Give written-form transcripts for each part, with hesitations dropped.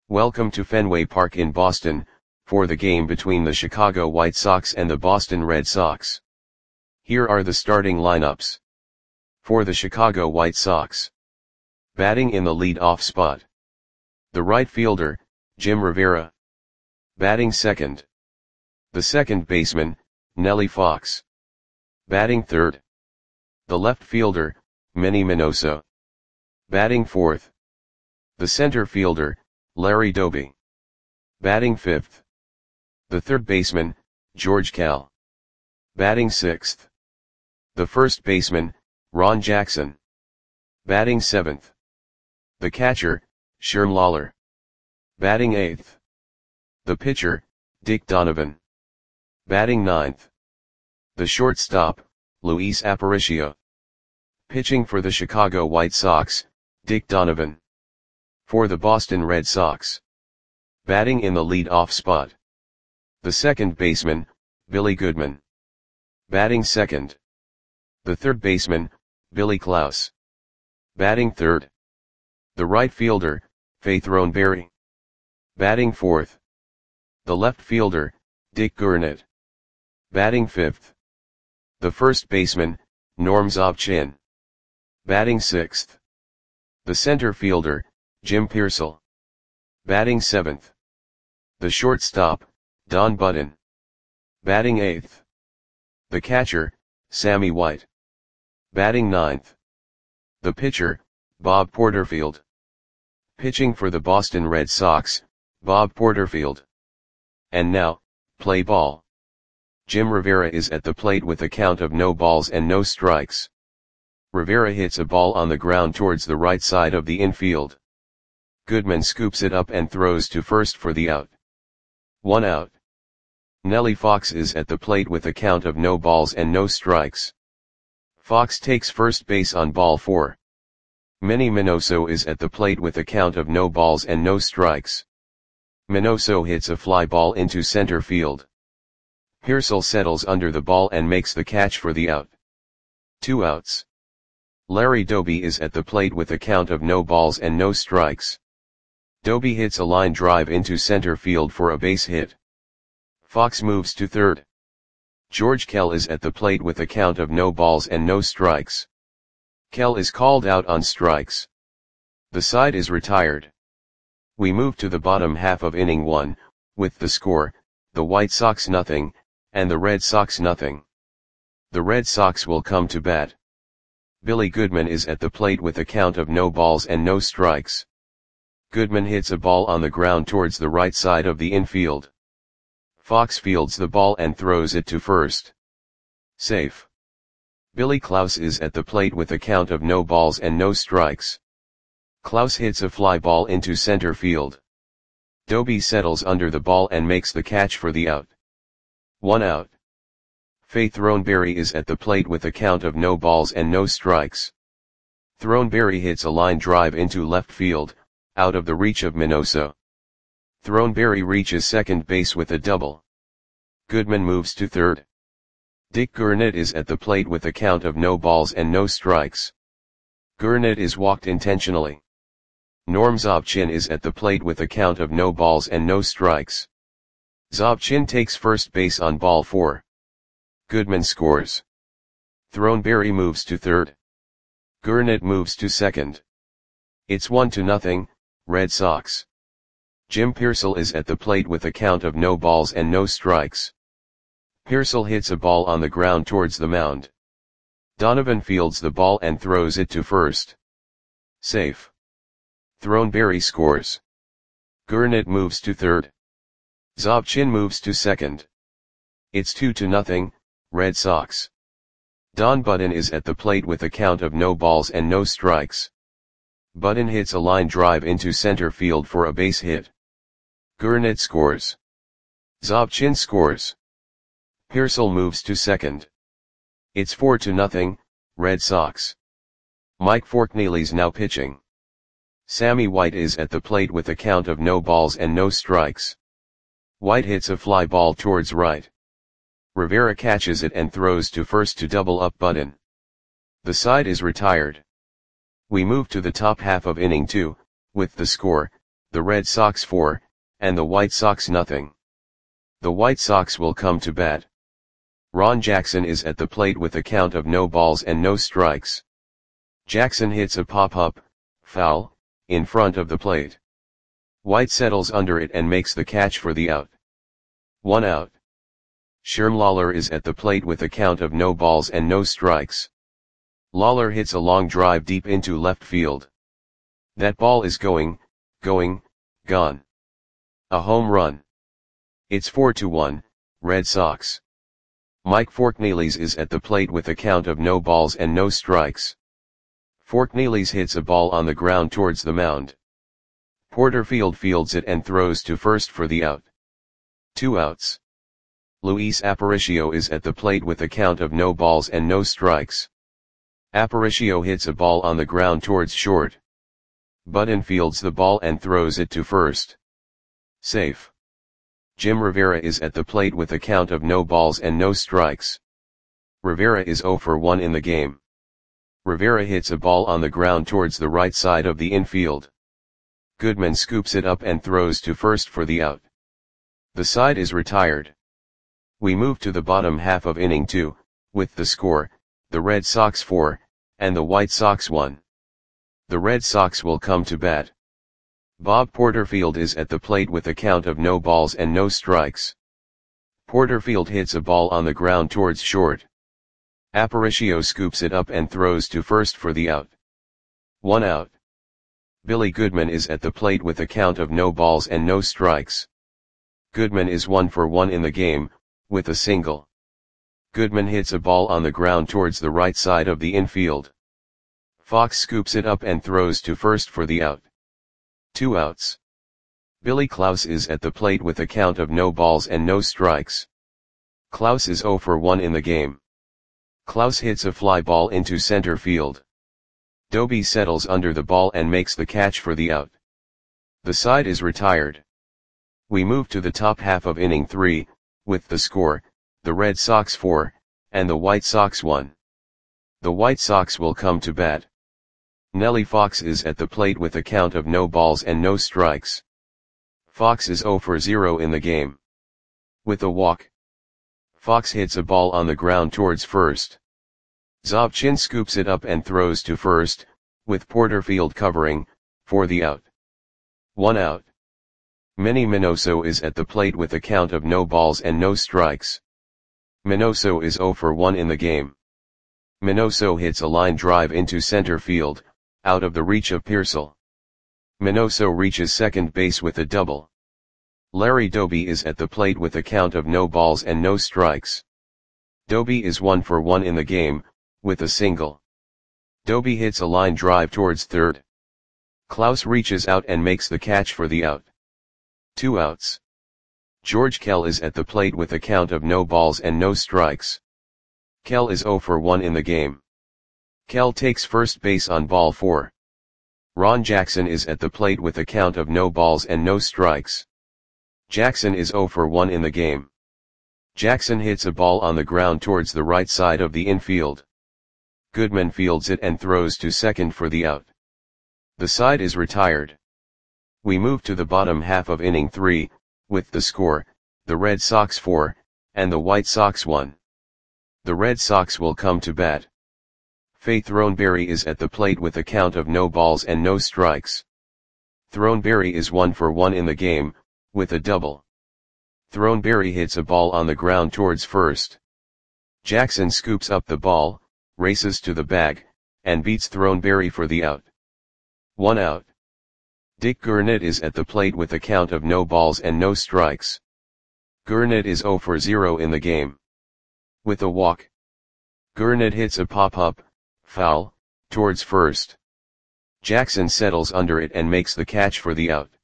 Welcome to Fenway Park in Boston, for the game between the Chicago White Sox and the Boston Red Sox. Here are the starting lineups. For the Chicago White Sox. Batting in the lead-off spot. The right fielder, Jim Rivera. Batting second. The second baseman, Nellie Fox. Batting third. The left fielder, Manny Minoso. Batting fourth. The center fielder, Larry Doby. Batting fifth. The third baseman, George Kell. Batting sixth. The first baseman, Ron Jackson. Batting seventh. The catcher, Sherm Lawler. Batting eighth. The pitcher, Dick Donovan. Batting ninth. The shortstop, Luis Aparicio. Pitching for the Chicago White Sox, Dick Donovan. For the Boston Red Sox. Batting in the lead-off spot. The second baseman, Billy Goodman. Batting second. The third baseman, Billy Klaus. Batting third. The right fielder, Faith Roneberry. Batting fourth. The left fielder, Dick Gurnett. Batting fifth. The first baseman, Norm Zobchin. Batting sixth. The center fielder, Jim Piersall. Batting seventh. The shortstop, Don Button. Batting eighth. The catcher, Sammy White. Batting ninth. The pitcher, Bob Porterfield. Pitching for the Boston Red Sox, Bob Porterfield. And now, play ball. Jim Rivera is at the plate with a count of no balls and no strikes. Rivera hits a ball on the ground towards the right side of the infield. Goodman scoops it up and throws to first for the out. 1 out. Nellie Fox is at the plate with a count of no balls and no strikes. Fox takes first base on ball 4. Manny Minoso is at the plate with a count of no balls and no strikes. Minoso hits a fly ball into center field. Piersall settles under the ball and makes the catch for the out. 2 outs. Larry Doby is at the plate with a count of no balls and no strikes. Doby hits a line drive into center field for a base hit. Fox moves to third. George Kell is at the plate with a count of no balls and no strikes. Kell is called out on strikes. The side is retired. We move to the bottom half of inning 1, with the score, the White Sox 0, and the Red Sox 0. The Red Sox will come to bat. Billy Goodman is at the plate with a count of no balls and no strikes. Goodman hits a ball on the ground towards the right side of the infield. Fox fields the ball and throws it to first. Safe. Billy Klaus is at the plate with a count of no balls and no strikes. Klaus hits a fly ball into center field. Doby settles under the ball and makes the catch for the out. 1 out. Faith Roneberry is at the plate with a count of no balls and no strikes. Throneberry hits a line drive into left field, out of the reach of Minoso. Throneberry reaches second base with a double. Goodman moves to third. Dick Gurnett is at the plate with a count of no balls and no strikes. Gurnett is walked intentionally. Norm Zobchin is at the plate with a count of no balls and no strikes. Zobchin takes first base on ball 4. Goodman scores. Throneberry moves to third. Gurnett moves to second. It's 1-0, Red Sox. Jim Piersall is at the plate with a count of no balls and no strikes. Piersall hits a ball on the ground towards the mound. Donovan fields the ball and throws it to first. Safe. Throneberry scores. Gurnett moves to third. Zobchin moves to second. It's 2-0, Red Sox. Don Button is at the plate with a count of no balls and no strikes. Button hits a line drive into center field for a base hit. Gurnett scores. Zobchin scores. Piersall moves to second. It's 4-0, Red Sox. Mike Forkneely's now pitching. Sammy White is at the plate with a count of no balls and no strikes. White hits a fly ball towards right. Rivera catches it and throws to first to double up Button. The side is retired. We move to the top half of inning 2, with the score, the Red Sox 4, and the White Sox nothing. The White Sox will come to bat. Ron Jackson is at the plate with a count of no balls and no strikes. Jackson hits a pop-up, foul, in front of the plate. White settles under it and makes the catch for the out. 1 out. Sherm Lawler is at the plate with a count of no balls and no strikes. Lawler hits a long drive deep into left field. That ball is gone. A home run. It's 4-1, Red Sox. Mike Forknelis is at the plate with a count of no balls and no strikes. Forknelis hits a ball on the ground towards the mound. Porterfield fields it and throws to first for the out. 2 outs. Luis Aparicio is at the plate with a count of no balls and no strikes. Aparicio hits a ball on the ground towards short. Button fields the ball and throws it to first. Safe. Jim Rivera is at the plate with a count of no balls and no strikes. Rivera is 0 for 1 in the game. Rivera hits a ball on the ground towards the right side of the infield. Goodman scoops it up and throws to first for the out. The side is retired. We move to the bottom half of inning 2, with the score, the Red Sox 4, and the White Sox 1. The Red Sox will come to bat. Bob Porterfield is at the plate with a count of no balls and no strikes. Porterfield hits a ball on the ground towards short. Aparicio scoops it up and throws to first for the out. 1 out. Billy Goodman is at the plate with a count of no balls and no strikes. Goodman is 1 for 1 in the game, with a single. Goodman hits a ball on the ground towards the right side of the infield. Fox scoops it up and throws to first for the out. 2 outs. Billy Klaus is at the plate with a count of no balls and no strikes. Klaus is 0 for 1 in the game. Klaus hits a fly ball into center field. Doby settles under the ball and makes the catch for the out. The side is retired. We move to the top half of inning 3, with the score, the Red Sox 4, and the White Sox 1. The White Sox will come to bat. Nellie Fox is at the plate with a count of no balls and no strikes. Fox is 0 for 0 in the game. With a walk. Fox hits a ball on the ground towards first. Zobchin scoops it up and throws to first, with Porterfield covering, for the out. 1 out. Manny Minoso is at the plate with a count of no balls and no strikes. Minoso is 0 for 1 in the game. Minoso hits a line drive into center field, out of the reach of Pearsall. Minoso reaches second base with a double. Larry Doby is at the plate with a count of no balls and no strikes. Doby is 1 for 1 in the game, with a single. Doby hits a line drive towards third. Klaus reaches out and makes the catch for the out. 2 outs. George Kell is at the plate with a count of no balls and no strikes. Kell is 0 for 1 in the game. Kell takes first base on ball 4. Ron Jackson is at the plate with a count of no balls and no strikes. Jackson is 0 for 1 in the game. Jackson hits a ball on the ground towards the right side of the infield. Goodman fields it and throws to second for the out. The side is retired. We move to the bottom half of inning 3, with the score, the Red Sox 4, and the White Sox 1. The Red Sox will come to bat. Faye Throneberry is at the plate with a count of no balls and no strikes. Throneberry is 1 for 1 in the game, with a double. Throneberry hits a ball on the ground towards first. Jackson scoops up the ball, races to the bag, and beats Throneberry for the out. 1 out. Dick Gurnett is at the plate with a count of no balls and no strikes. Gurnett is 0 for 0 in the game. With a walk. Gurnett hits a pop-up, foul, towards first. Jackson settles under it and makes the catch for the out.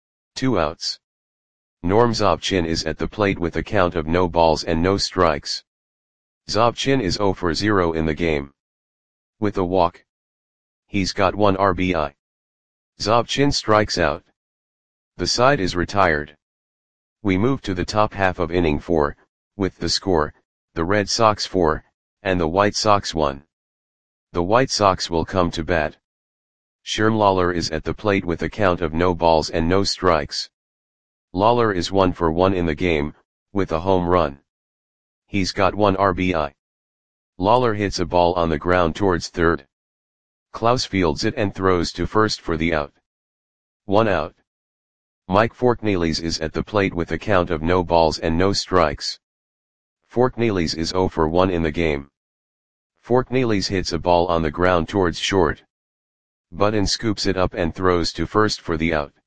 2 outs. Norm Zobchin is at the plate with a count of no balls and no strikes. Zobchin is 0 for 0 in the game. With a walk. He's got 1 RBI. Zobchin strikes out. The side is retired. We move to the top half of inning 4, with the score, the Red Sox 4, and the White Sox 1. The White Sox will come to bat. Sherm Lawler is at the plate with a count of no balls and no strikes. Lawler is 1 for 1 in the game, with a home run. He's got 1 RBI. Lawler hits a ball on the ground towards third. Klaus fields it and throws to first for the out. 1 out. Mike Forknelis is at the plate with a count of no balls and no strikes. Forknelis is 0 for 1 in the game. Forknelis hits a ball on the ground towards short. Button scoops it up and throws to first for the out.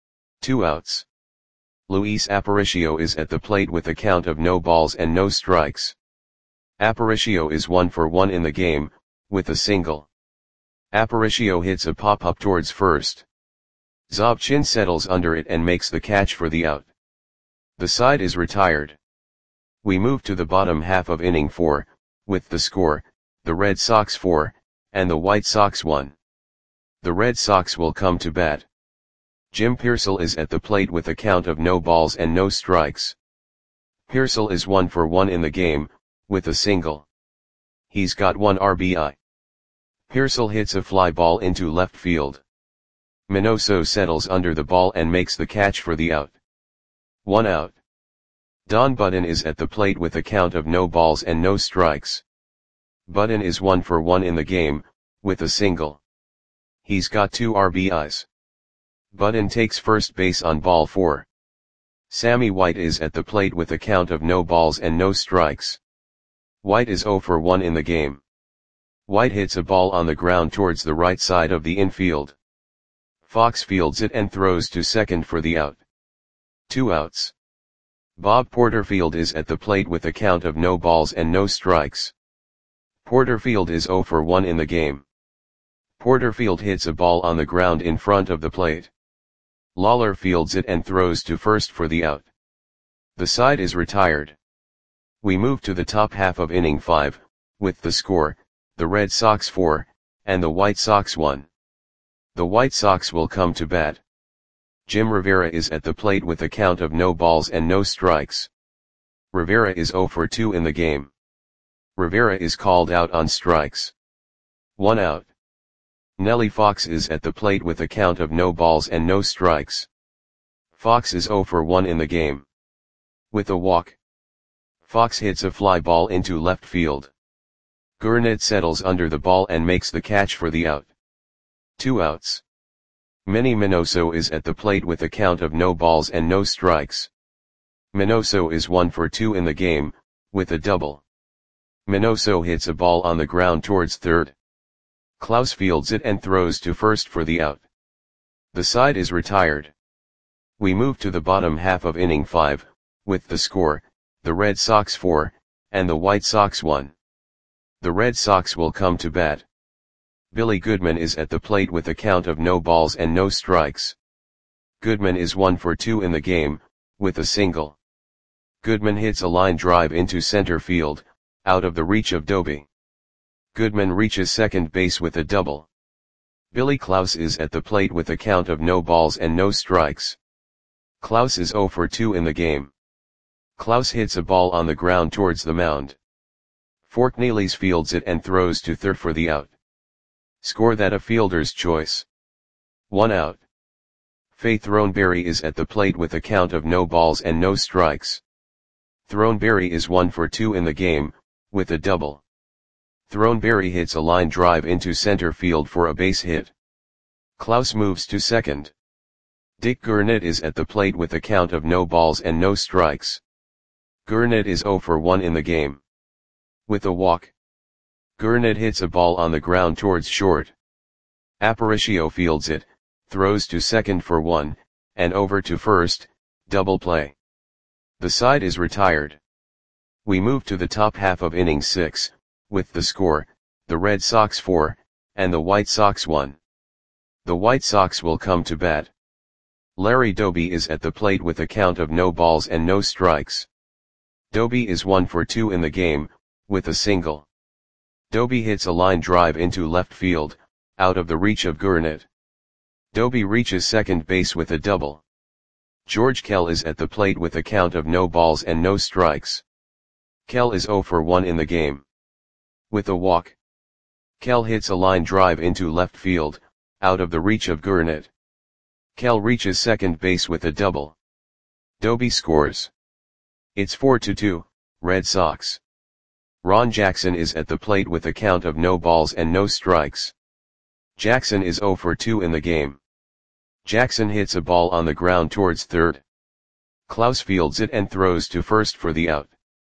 2 outs. Luis Aparicio is at the plate with a count of no balls and no strikes. Aparicio is 1 for 1 in the game, with a single. Aparicio hits a pop-up towards first. Zobchin settles under it and makes the catch for the out. The side is retired. We move to the bottom half of inning 4, with the score, the Red Sox 4, and the White Sox 1. The Red Sox will come to bat. Jim Piersall is at the plate with a count of no balls and no strikes. Piersall is 1 for 1 in the game, with a single. He's got 1 RBI. Piersall hits a fly ball into left field. Minoso settles under the ball and makes the catch for the out. 1 out. Don Button is at the plate with a count of no balls and no strikes. Button is 1 for 1 in the game, with a single. He's got 2 RBIs. Button takes first base on ball 4. Sammy White is at the plate with a count of no balls and no strikes. White is 0 for 1 in the game. White hits a ball on the ground towards the right side of the infield. Fox fields it and throws to second for the out. 2 outs. Bob Porterfield is at the plate with a count of no balls and no strikes. Porterfield is 0 for 1 in the game. Porterfield hits a ball on the ground in front of the plate. Lawler fields it and throws to first for the out. The side is retired. We move to the top half of inning 5, with the score, the Red Sox 4, and the White Sox 1. The White Sox will come to bat. Jim Rivera is at the plate with a count of no balls and no strikes. Rivera is 0 for 2 in the game. Rivera is called out on strikes. 1 out. Nellie Fox is at the plate with a count of no balls and no strikes. Fox is 0 for 1 in the game. With a walk. Fox hits a fly ball into left field. Gurnett settles under the ball and makes the catch for the out. 2 outs. Manny Minoso is at the plate with a count of no balls and no strikes. Minoso is 1 for 2 in the game, with a double. Minoso hits a ball on the ground towards third. Klaus fields it and throws to first for the out. The side is retired. We move to the bottom half of inning 5, with the score, the Red Sox 4, and the White Sox 1. The Red Sox will come to bat. Billy Goodman is at the plate with a count of no balls and no strikes. Goodman is 1 for 2 in the game, with a single. Goodman hits a line drive into center field, out of the reach of Doby. Goodman reaches second base with a double. Billy Klaus is at the plate with a count of no balls and no strikes. Klaus is 0 for 2 in the game. Klaus hits a ball on the ground towards the mound. Forknelis fields it and throws to third for the out. Score that a fielder's choice. 1 out. Faith Throneberry is at the plate with a count of no balls and no strikes. Throneberry is 1 for 2 in the game, with a double. Throneberry hits a line drive into center field for a base hit. Klaus moves to second. Dick Gurnett is at the plate with a count of no balls and no strikes. Gurnett is 0 for 1 in the game. With a walk. Gurnett hits a ball on the ground towards short. Aparicio fields it, throws to second for 1, and over to first, double play. The side is retired. We move to the top half of inning 6, with the score, the Red Sox 4, and the White Sox 1. The White Sox will come to bat. Larry Doby is at the plate with a count of no balls and no strikes. Doby is 1 for 2 in the game, with a single. Doby hits a line drive into left field, out of the reach of Gurnett. Doby reaches second base with a double. George Kell is at the plate with a count of no balls and no strikes. Kell is 0 for 1 in the game. With a walk. Kell hits a line drive into left field, out of the reach of Gurnet. Kell reaches second base with a double. Doby scores. It's 4-2, Red Sox. Ron Jackson is at the plate with a count of no balls and no strikes. Jackson is 0 for 2 in the game. Jackson hits a ball on the ground towards third. Klaus fields it and throws to first for the out.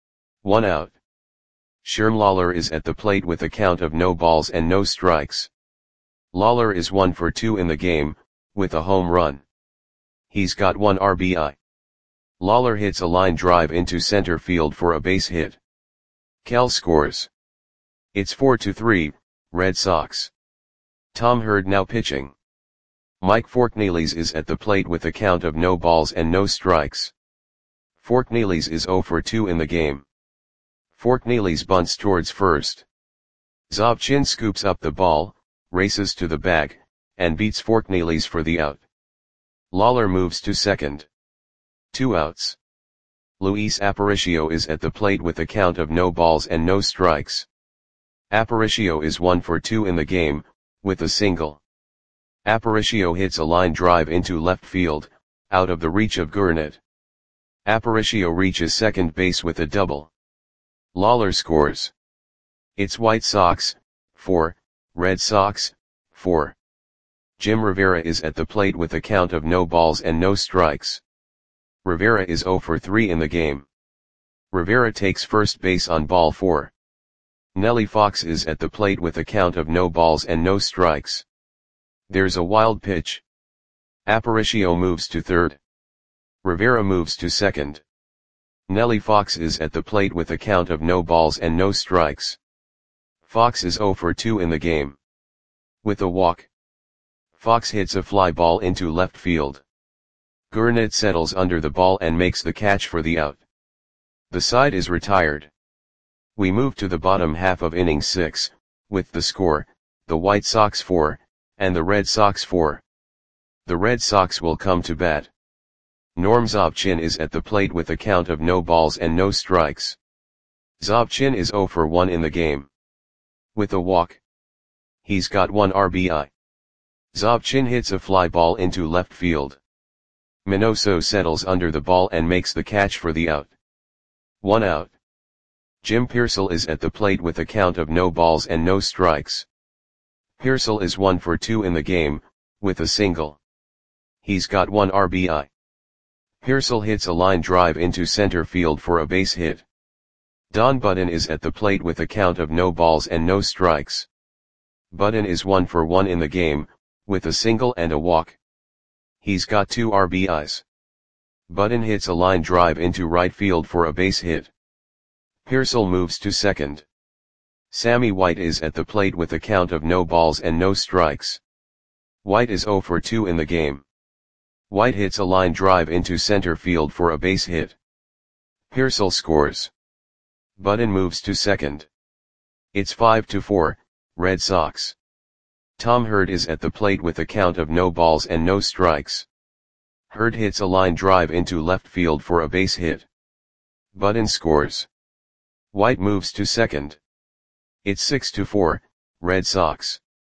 1 out. Sherm Lawler is at the plate with a count of no balls and no strikes. Lawler is 1 for 2 in the game, with a home run. He's got 1 RBI. Lawler hits a line drive into center field for a base hit. Kell scores. It's 4-3, Red Sox. Tom Hurd now pitching. Mike Forkneelys is at the plate with a count of no balls and no strikes. Forkneelys is 0 for 2 in the game. Forkneelys bunts towards first. Zobchin scoops up the ball, races to the bag, and beats Forkneelys for the out. Lawler moves to second. 2 outs. Luis Aparicio is at the plate with a count of no balls and no strikes. Aparicio is 1 for 2 in the game, with a single. Aparicio hits a line drive into left field, out of the reach of Gurnet. Aparicio reaches second base with a double. Lawler scores. It's White Sox, 4, Red Sox, 4. Jim Rivera is at the plate with a count of no balls and no strikes. Rivera is 0 for 3 in the game. Rivera takes first base on ball 4. Nellie Fox is at the plate with a count of no balls and no strikes. There's a wild pitch. Aparicio moves to third. Rivera moves to second. Nellie Fox is at the plate with a count of no balls and no strikes. Fox is 0 for 2 in the game. With a walk. Fox hits a fly ball into left field. Gurnet settles under the ball and makes the catch for the out. The side is retired. We move to the bottom half of inning 6, with the score, the White Sox 4, and the Red Sox 4. The Red Sox will come to bat. Norm Zobchin is at the plate with a count of no balls and no strikes. Zobchin is 0 for 1 in the game. With a walk. He's got 1 RBI. Zobchin hits a fly ball into left field. Minoso settles under the ball and makes the catch for the out. 1 out. Jim Piersall is at the plate with a count of no balls and no strikes. Piersall is 1 for 2 in the game, with a single. He's got 1 RBI. Piersall hits a line drive into center field for a base hit. Don Budden is at the plate with a count of no balls and no strikes. Budden is 1 for 1 in the game, with a single and a walk. He's got 2 RBIs. Budden hits a line drive into right field for a base hit. Piersall moves to second. Sammy White is at the plate with a count of no balls and no strikes. White is 0 for 2 in the game. White hits a line drive into center field for a base hit. Piersall scores. Budden moves to second. It's 5-4, Red Sox. Tom Hurd is at the plate with a count of no balls and no strikes. Hurd hits a line drive into left field for a base hit. Budden scores. White moves to second. It's 6-4, Red Sox.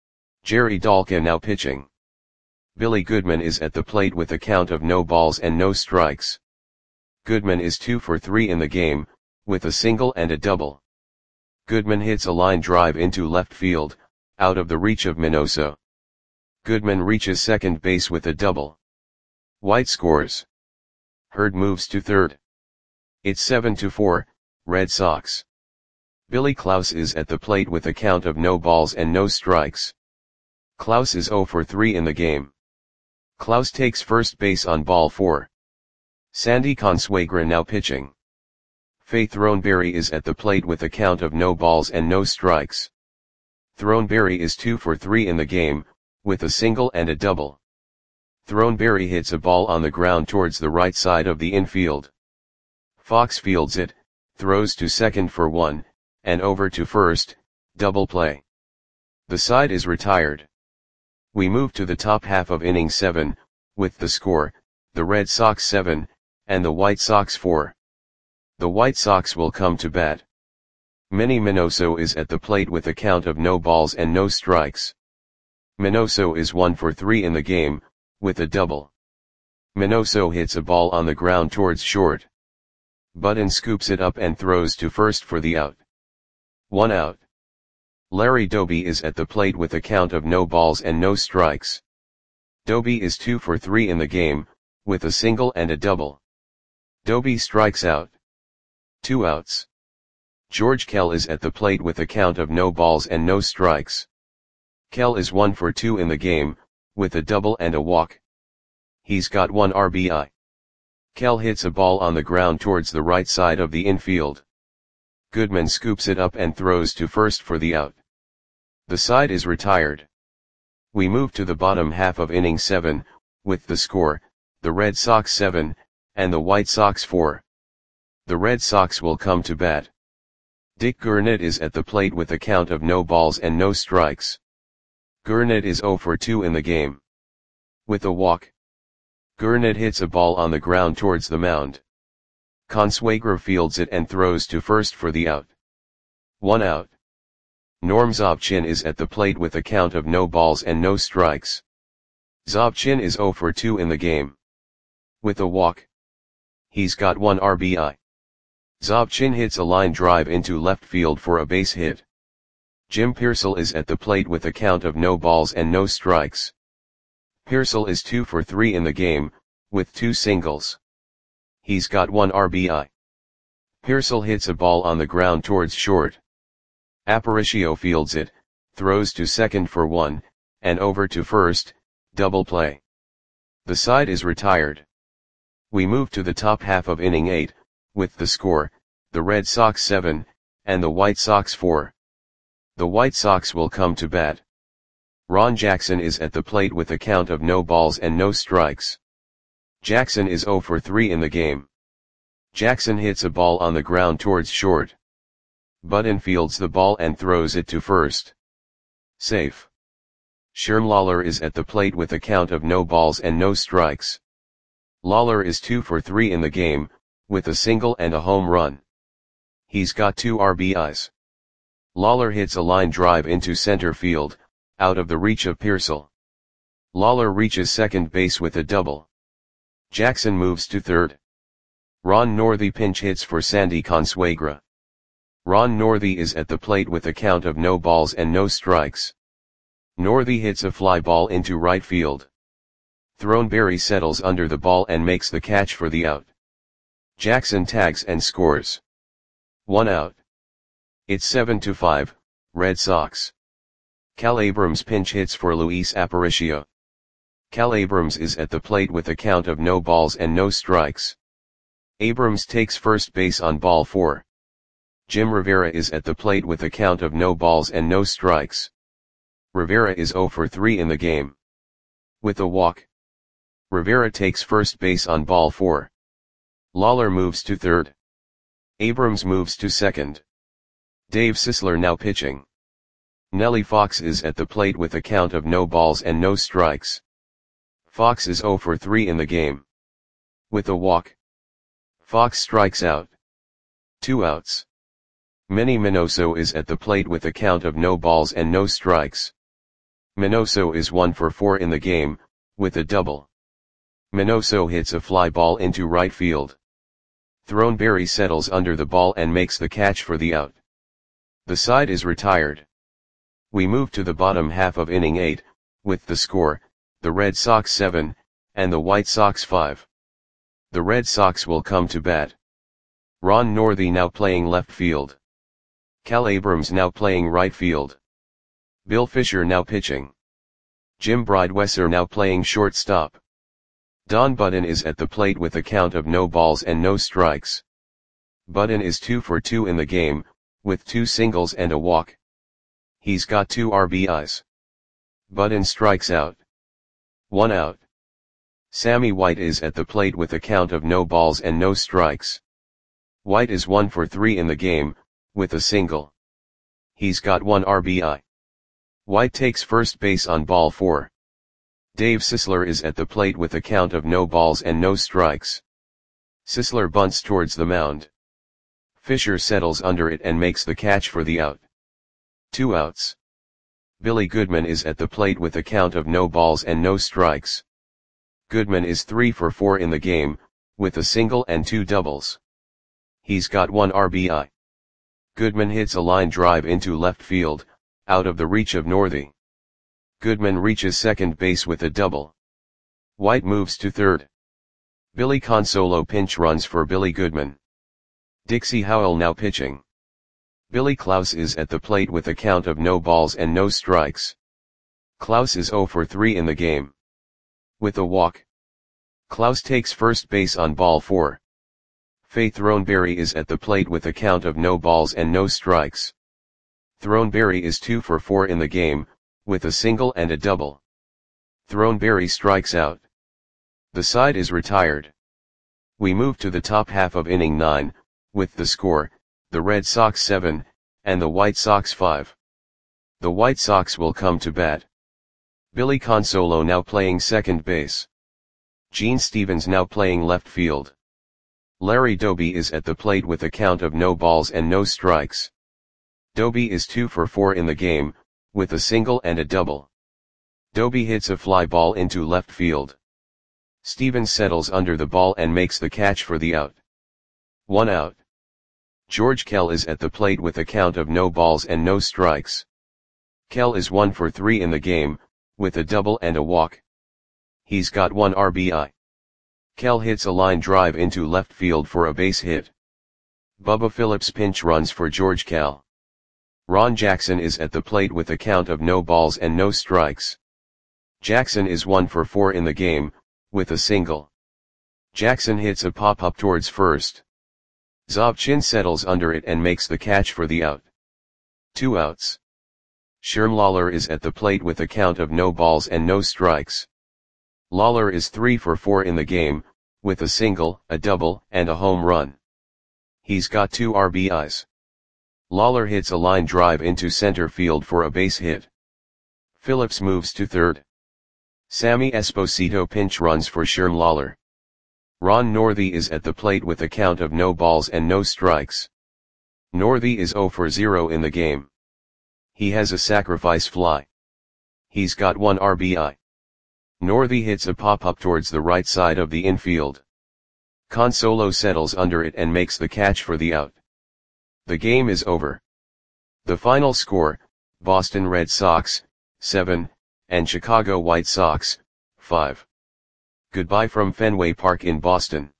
Jerry Dalka now pitching. Billy Goodman is at the plate with a count of no balls and no strikes. Goodman is 2 for 3 in the game, with a single and a double. Goodman hits a line drive into left field, out of the reach of Minoso. Goodman reaches second base with a double. White scores. Hurd moves to third. It's 7-4, Red Sox. Billy Klaus is at the plate with a count of no balls and no strikes. Klaus is 0 for 3 in the game. Klaus takes first base on ball 4. Sandy Consuegra now pitching. Faye Throneberry is at the plate with a count of no balls and no strikes. Throneberry is 2 for 3 in the game, with a single and a double. Throneberry hits a ball on the ground towards the right side of the infield. Fox fields it, throws to second for 1, and over to first, double play. The side is retired. We move to the top half of inning 7, with the score, the Red Sox 7, and the White Sox 4. The White Sox will come to bat. Manny Minoso is at the plate with a count of no balls and no strikes. Minoso is 1 for 3 in the game, with a double. Minoso hits a ball on the ground towards short. Button scoops it up and throws to first for the out. 1 out. Larry Doby is at the plate with a count of no balls and no strikes. Doby is 2 for 3 in the game, with a single and a double. Doby strikes out. 2 outs. George Kell is at the plate with a count of no balls and no strikes. Kell is 1 for 2 in the game, with a double and a walk. He's got 1 RBI. Kell hits a ball on the ground towards the right side of the infield. Goodman scoops it up and throws to first for the out. The side is retired. We move to the bottom half of inning 7, with the score, the Red Sox 7, and the White Sox 4. The Red Sox will come to bat. Dick Gurnett is at the plate with a count of no balls and no strikes. Gurnett is 0 for 2 in the game. With a walk. Gurnett hits a ball on the ground towards the mound. Consuegra fields it and throws to first for the out. 1 out. Norm Zobchin is at the plate with a count of no balls and no strikes. Zobchin is 0 for 2 in the game. With a walk. He's got 1 RBI. Zobchin hits a line drive into left field for a base hit. Jim Piersall is at the plate with a count of no balls and no strikes. Piersall is 2 for 3 in the game, with 2 singles. He's got 1 RBI. Piersall hits a ball on the ground towards short. Aparicio fields it, throws to second for 1, and over to first, double play. The side is retired. We move to the top half of inning 8, with the score, the Red Sox 7, and the White Sox 4. The White Sox will come to bat. Ron Jackson is at the plate with a count of no balls and no strikes. Jackson is 0 for 3 in the game. Jackson hits a ball on the ground towards short. Button fields the ball and throws it to first. Safe. Sherm Lawler is at the plate with a count of no balls and no strikes. Lawler is 2 for 3 in the game, with a single and a home run. He's got 2 RBIs. Lawler hits a line drive into center field, out of the reach of Piersall. Lawler reaches second base with a double. Jackson moves to third. Ron Northey pinch hits for Sandy Consuegra. Ron Northey is at the plate with a count of no balls and no strikes. Northey hits a fly ball into right field. Throneberry settles under the ball and makes the catch for the out. Jackson tags and scores. 1 out. It's 7-5, Red Sox. Cal Abrams pinch hits for Luis Aparicio. Cal Abrams is at the plate with a count of no balls and no strikes. Abrams takes first base on ball 4. Jim Rivera is at the plate with a count of no balls and no strikes. Rivera is 0 for 3 in the game. With a walk. Rivera takes first base on ball 4. Lawler moves to third. Abrams moves to second. Dave Sisler now pitching. Nellie Fox is at the plate with a count of no balls and no strikes. Fox is 0 for 3 in the game. With a walk. Fox strikes out. 2 outs. Manny Minoso is at the plate with a count of no balls and no strikes. Minoso is 1 for 4 in the game, with a double. Minoso hits a fly ball into right field. Throneberry settles under the ball and makes the catch for the out. The side is retired. We move to the bottom half of inning 8, with the score, the Red Sox 7, and the White Sox 5. The Red Sox will come to bat. Ron Northey now playing left field. Cal Abrams now playing right field. Bill Fisher now pitching. Jim Bridewesser now playing shortstop. Don Button is at the plate with a count of no balls and no strikes. Button is 2 for 2 in the game, with 2 singles and a walk. He's got 2 RBIs. Button strikes out. 1 out. Sammy White is at the plate with a count of no balls and no strikes. White is 1 for 3 in the game, with a single. He's got 1 RBI. White takes first base on ball 4. Dave Sisler is at the plate with a count of no balls and no strikes. Sisler bunts towards the mound. Fisher settles under it and makes the catch for the out. 2 outs. Billy Goodman is at the plate with a count of no balls and no strikes. Goodman is 3 for 4 in the game, with a single and 2 doubles. He's got 1 RBI. Goodman hits a line drive into left field, out of the reach of Northey. Goodman reaches second base with a double. White moves to third. Billy Consolo pinch runs for Billy Goodman. Dixie Howell now pitching. Billy Klaus is at the plate with a count of no balls and no strikes. Klaus is 0 for 3 in the game. With a walk. Klaus takes first base on ball 4. Faye Throneberry is at the plate with a count of no balls and no strikes. Throneberry is 2 for 4 in the game, with a single and a double. Throneberry strikes out. The side is retired. We move to the top half of inning 9, with the score, the Red Sox 7, and the White Sox 5. The White Sox will come to bat. Billy Consolo now playing second base. Gene Stevens now playing left field. Larry Doby is at the plate with a count of no balls and no strikes. Doby is 2 for 4 in the game, with a single and a double. Doby hits a fly ball into left field. Stevens settles under the ball and makes the catch for the out. 1 out. George Kell is at the plate with a count of no balls and no strikes. Kell is 1 for 3 in the game, with a double and a walk. He's got 1 RBI. Kell hits a line drive into left field for a base hit. Bubba Phillips pinch runs for George Kell. Ron Jackson is at the plate with a count of no balls and no strikes. Jackson is 1 for 4 in the game, with a single. Jackson hits a pop-up towards first. Zobchin settles under it and makes the catch for the out. 2 outs. Sherm Lawler is at the plate with a count of no balls and no strikes. Lawler is 3 for 4 in the game, with a single, a double, and a home run. He's got 2 RBIs. Lawler hits a line drive into center field for a base hit. Phillips moves to third. Sammy Esposito pinch runs for Sherm Lawler. Ron Northey is at the plate with a count of no balls and no strikes. Northey is 0 for 0 in the game. He has a sacrifice fly. He's got 1 RBI. Northey hits a pop-up towards the right side of the infield. Consolo settles under it and makes the catch for the out. The game is over. The final score, Boston Red Sox, 7, and Chicago White Sox, 5. Goodbye from Fenway Park in Boston.